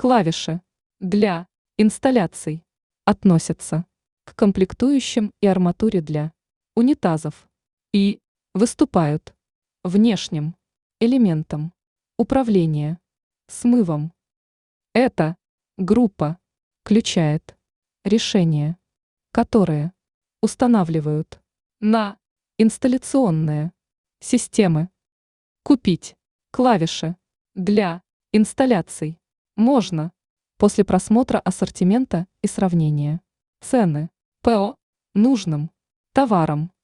Клавиши для инсталляций относятся к комплектующим и арматуре для унитазов и выступают внешним элементом управления смывом. Эта группа включает решения, которые устанавливают на инсталляционные системы. Купить клавиши для инсталляций можно после просмотра ассортимента и сравнения цены по нужным товарам.